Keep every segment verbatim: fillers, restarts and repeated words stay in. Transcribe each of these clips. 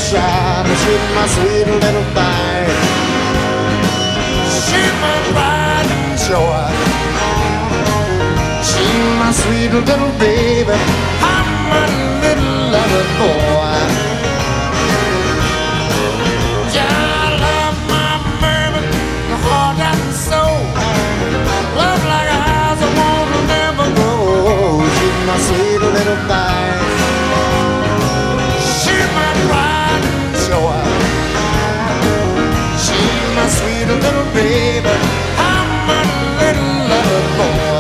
shine. She's my sweet little thing. She's my pride and joy. She's my sweet little baby. I'm a little lover boy. Yeah, I love my baby, the heart and soul. Love like eyes I want to never go. She's my sweet little thing. She's my pride and joy. She's my sweet little baby. I'm a little lover boy.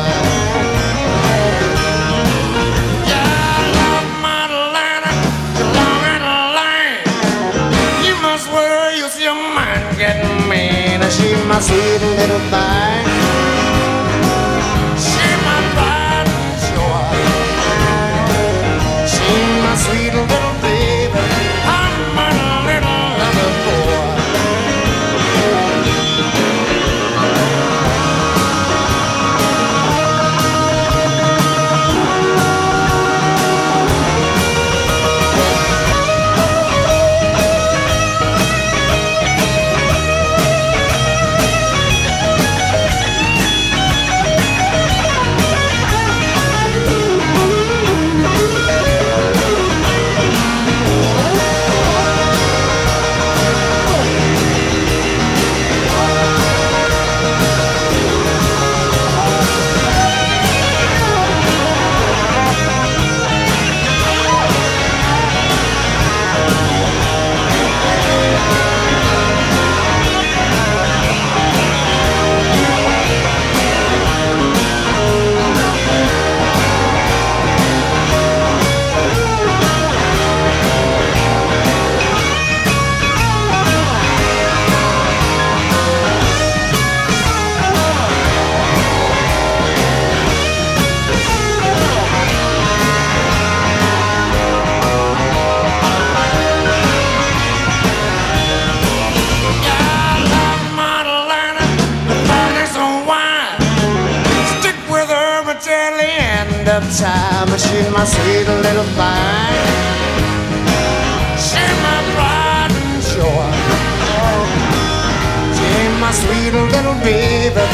Yeah, I love my Atlanta, long and lane. You must worry, you see your mind getting mean. She's my sweet little thing. She's my pride and joy. She's my sweet little baby. I'm a little lover boy. Time, she's my sweet little thing. She's my pride and joy. She's my sweet little baby.